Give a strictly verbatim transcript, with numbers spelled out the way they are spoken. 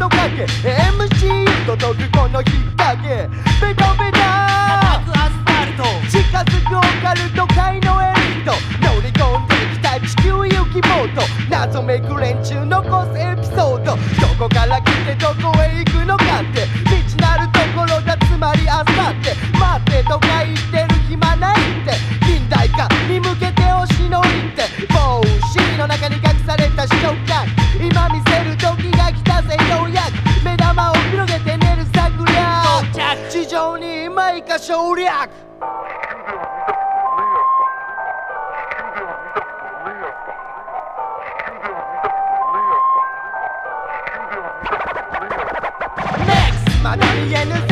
とかけ エムシー 届くこの引っ掛けベタベタ叩くアスファルト近づくオカルト界のエリート乗り込んできた地球行きボート謎めく連中残すエピソードどこから来てどこへ行くのかって未知なるところがつまりあさって待ってとか言ってる暇ないって近代化に向けておしのいって帽子の中に隠された触覚今見せる時が来たぜようやく目玉を広げて寝る策略地上に今以下省略まだ見えぬ